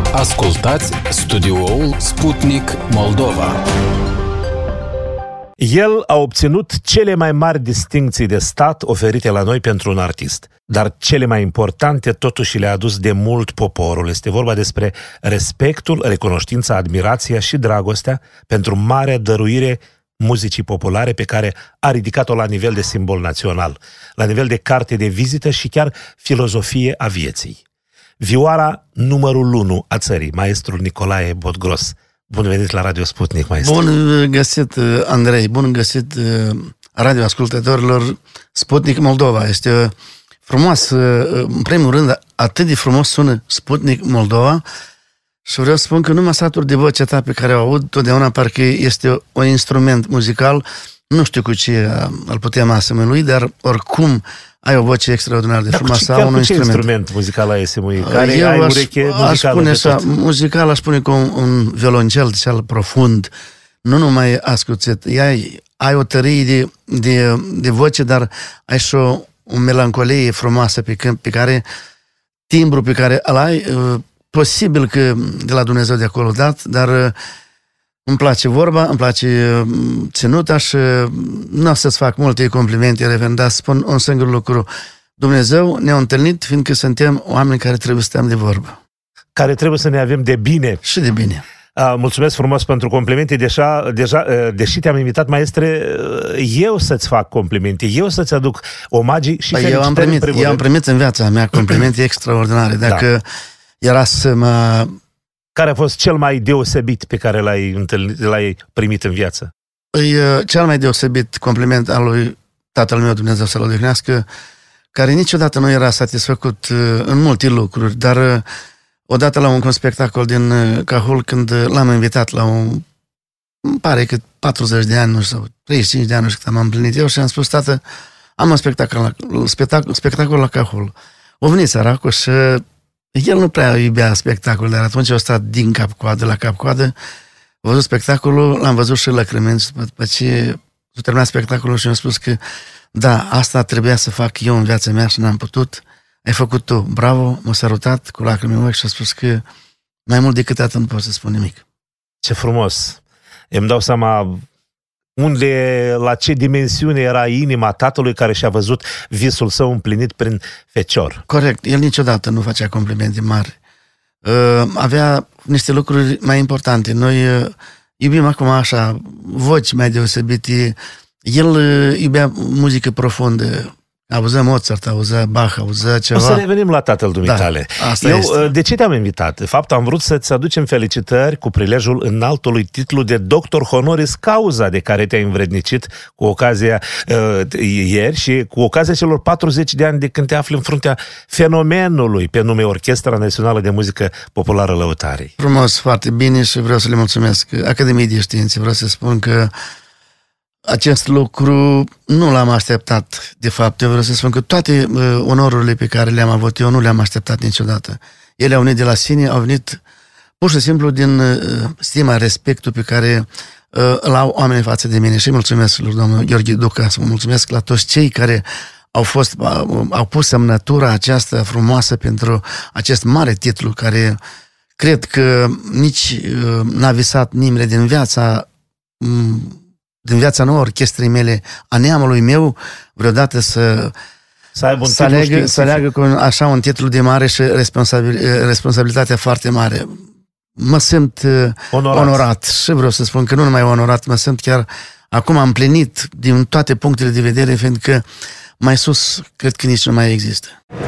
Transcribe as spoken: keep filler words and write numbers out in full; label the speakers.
Speaker 1: Ascultați studioul Sputnik Moldova.
Speaker 2: El a obținut cele mai mari distincții de stat oferite la noi pentru un artist. Dar cele mai importante totuși le-a adus de mult poporul. Este vorba despre respectul, recunoștința, admirația și dragostea pentru marea dăruire muzicii populare pe care a ridicat-o la nivel de simbol național, la nivel de carte de vizită și chiar filozofie a vieții. Vioara numărul unu a țării, maestrul Nicolae Bodgros. Bun venit la Radio Sputnik, maestru.
Speaker 3: Bun găsit, Andrei, bun găsit radioascultătorilor Sputnik Moldova. Este frumos, în primul rând, atât de frumos sună Sputnik Moldova și vreau să spun că nu mă satur de vocea ta pe care o aud, totdeauna parcă este un instrument muzical, nu știu cu ce îl putem asemănui, dar oricum ai o voce extraordinar de frumoasă.
Speaker 2: Dar
Speaker 3: un
Speaker 2: cu ce
Speaker 3: instrument.
Speaker 2: instrument muzical ai asemănui? Care
Speaker 3: Eu
Speaker 2: ai
Speaker 3: aș,
Speaker 2: ureche
Speaker 3: aș
Speaker 2: muzicală
Speaker 3: spune
Speaker 2: de
Speaker 3: așa,
Speaker 2: tot?
Speaker 3: muzical aș spune cu un, un violoncel cel profund, nu numai ascuțit. Ai, ai o tărie de, de, de voce, dar ai și o, o melancolie frumoasă pe, câmp, pe care, timbru pe care îl ai, posibil că de la Dumnezeu de acolo dat, dar îmi place vorba, îmi place ținuta și nu o să-ți fac multe complimente, reverend, dar spun un singur lucru. Dumnezeu ne-a întâlnit fiindcă suntem oameni care trebuie să stăm de vorbă.
Speaker 2: Care trebuie să ne avem de bine.
Speaker 3: Și de bine.
Speaker 2: A, mulțumesc frumos pentru complimente. Deja, deja, deși te-am invitat, maestre, eu să-ți fac complimente, eu să-ți aduc omagii și
Speaker 3: păi
Speaker 2: felicitări.
Speaker 3: Eu am primit,
Speaker 2: în
Speaker 3: eu am primit în viața mea complimente extraordinare. Dacă da. era să mă...
Speaker 2: Care a fost cel mai deosebit pe care l-ai, întâlnit, l-ai primit în viață?
Speaker 3: Păi, cel mai deosebit compliment al lui tatăl meu, Dumnezeu să-l odihnească, care niciodată nu era satisfăcut în multe lucruri, dar odată la un spectacol din Cahul, când l-am invitat la un, îmi pare că patruzeci de ani, nu știu, sau treizeci și cinci de ani, nu știu cât am împlinit eu, și am spus, tată, am un spectacol la, spectacol, spectacol la Cahul. O venit săracul și el nu prea iubea spectacolul, dar atunci a stat din cap-coadă la cap-coadă, a văzut spectacolul, l-am văzut și lăcrimind, și după ce s-a terminat spectacolul și mi-a spus că da, asta trebuia să fac eu în viața mea și n-am putut. Ai făcut tu, bravo, m-a sărutat cu lacrimi în ochi și a spus că mai mult decât atât nu pot să spun nimic.
Speaker 2: Ce frumos! Îmi dau seama unde, la ce dimensiune era inima tatălui care și-a văzut visul său împlinit prin fecior.
Speaker 3: Corect, el niciodată nu facea complimente mari. Avea niște lucruri mai importante. Noi iubim acum așa voci mai deosebite. El iubea muzică profundă. Auzea Mozart, auzea Bach, auzea ceva.
Speaker 2: O să revenim la tatăl dumitale.
Speaker 3: Da,
Speaker 2: Eu,
Speaker 3: este.
Speaker 2: de ce te-am invitat? De fapt, am vrut să-ți aducem felicitări cu prilejul înaltului titlu de doctor honoris causa de care te-ai învrednicit cu ocazia uh, ieri și cu ocazia celor patruzeci de ani de când te afli în fruntea fenomenului pe nume Orchestra Națională de Muzică Populară Lăutarii.
Speaker 3: Frumos, foarte bine și vreau să le mulțumesc Academiei de Științe. Vreau să spun că acest lucru nu l-am așteptat, de fapt. Eu vreau să spun că toate uh, onorurile pe care le-am avut eu nu le-am așteptat niciodată. Ele au venit de la sine, au venit pur și simplu din uh, stima, respectul pe care uh, îl au oamenii față de mine. Și mulțumesc lui domnul Gheorghe Duca, să mulțumesc la toți cei care au fost, uh, au pus semnătura aceasta frumoasă pentru acest mare titlu, care cred că nici uh, n-a visat nimeni din viața um, din viața nouă, orchestrei mele, a neamului meu, vreodată să,
Speaker 2: să, aibă un
Speaker 3: să, aleagă, să aleagă cu așa un titlu de mare și responsabil, responsabilitatea foarte mare. Mă simt onorat. onorat și vreau să spun că nu numai onorat, mă simt chiar acum am împlinit din toate punctele de vedere, fiindcă mai sus cred că nici nu mai există.